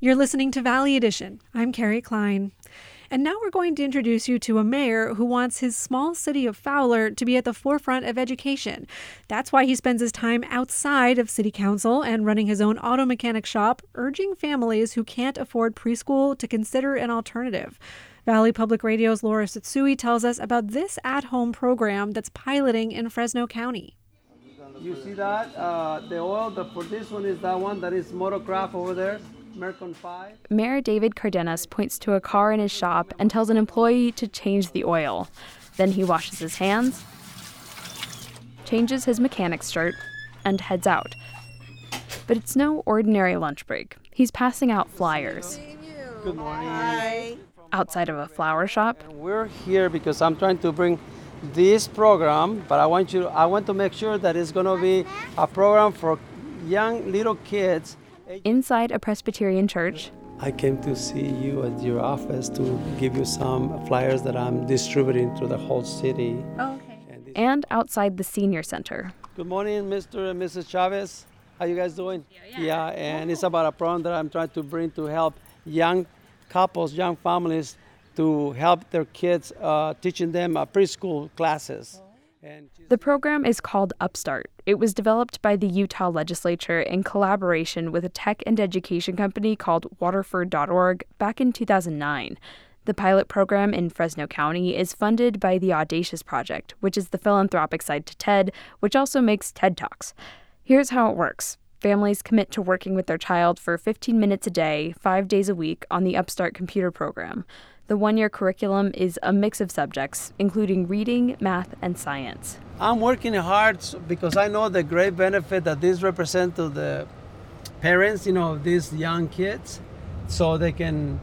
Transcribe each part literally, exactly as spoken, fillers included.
You're listening to Valley Edition. I'm Carrie Klein. And now we're going to introduce you to a mayor who wants his small city of Fowler to be at the forefront of education. That's why he spends his time outside of city council and running his own auto mechanic shop, urging families who can't afford preschool to consider an alternative. Valley Public Radio's Laura Satsui tells us about this at-home program that's piloting in Fresno County. You see that? Uh, the oil the, for this one is that one that is Motocraft over there. Mercon five. Mayor David Cardenas points to a car in his shop and tells an employee to change the oil. Then he washes his hands, changes his mechanic's shirt, and heads out. But it's no ordinary lunch break. He's passing out flyers. Good morning. Hi. Outside of a flower shop. And we're here because I'm trying to bring this program, but I want you I want to make sure that it's going to be a program for young little kids. Inside a Presbyterian church. I came to see you at your office to give you some flyers that I'm distributing through the whole city. Oh, okay. And, and outside the senior center. Good morning, Mister and Missus Chavez. How you guys doing? Yeah, yeah. yeah and it's about a program that I'm trying to bring to help young couples, young families, to help their kids, uh, teaching them uh, preschool classes. And the program is called Upstart. It was developed by the Utah legislature in collaboration with a tech and education company called Waterford dot org back in two thousand nine. The pilot program in Fresno County is funded by the Audacious Project, which is the philanthropic side to TED, which also makes TED Talks. Here's how it works. Families commit to working with their child for fifteen minutes a day, five days a week on the Upstart computer program. The one-year curriculum is a mix of subjects, including reading, math, and science. I'm working hard because I know the great benefit that this represents to the parents, you know, of these young kids, so they can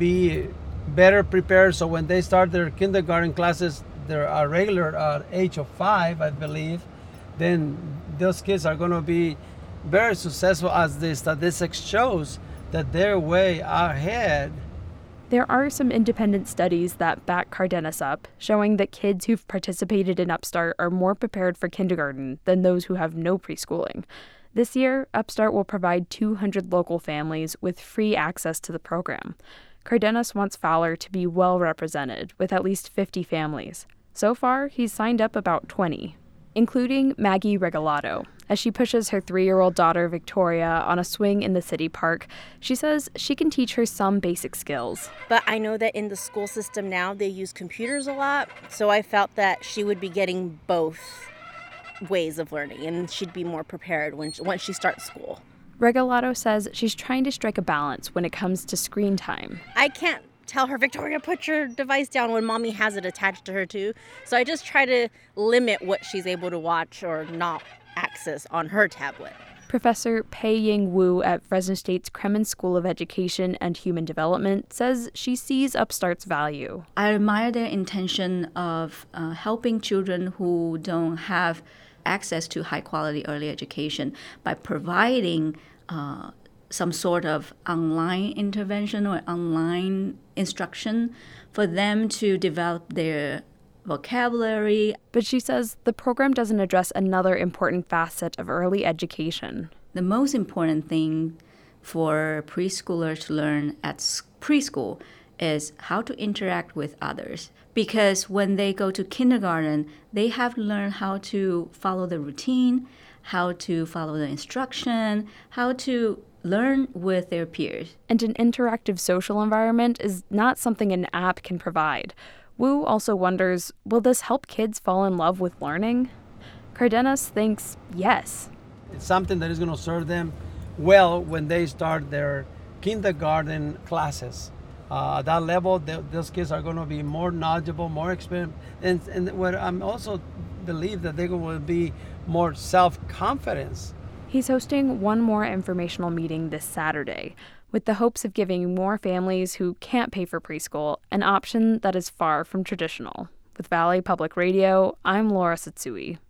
be better prepared. So when they start their kindergarten classes, they're a regular uh, age of five, I believe, then those kids are going to be very successful, as the statistics shows that they're way ahead. There are some independent studies that back Cardenas up, showing that kids who've participated in Upstart are more prepared for kindergarten than those who have no preschooling. This year, Upstart will provide two hundred local families with free access to the program. Cardenas wants Fowler to be well represented, with at least fifty families. So far, he's signed up about twenty, including Maggie Regalado. As she pushes her three-year-old daughter, Victoria, on a swing in the city park, she says she can teach her some basic skills. But I know that in the school system now, they use computers a lot, so I felt that she would be getting both ways of learning, and she'd be more prepared when she, once she starts school. Regalado says she's trying to strike a balance when it comes to screen time. I can't tell her, Victoria, put your device down when mommy has it attached to her too. So I just try to limit what she's able to watch or not access on her tablet. Professor Pei-Ying Wu at Fresno State's Kremen School of Education and Human Development says she sees Upstart's value. I admire their intention of uh, helping children who don't have access to high-quality early education by providing uh, some sort of online intervention or online instruction for them to develop their vocabulary. But she says the program doesn't address another important facet of early education. The most important thing for preschoolers to learn at preschool is how to interact with others. Because when they go to kindergarten, they have to learn how to follow the routine, how to follow the instruction, how to learn with their peers. And an interactive social environment is not something an app can provide. Wu also wonders, will this help kids fall in love with learning? Cardenas thinks yes. It's something that is going to serve them well when they start their kindergarten classes. Uh, at that level, they, those kids are going to be more knowledgeable, more experienced, and, and what I'm also believe that they're going to be more self-confidence. He's hosting one more informational meeting this Saturday, with the hopes of giving more families who can't pay for preschool an option that is far from traditional. With Valley Public Radio, I'm Laura Satsui.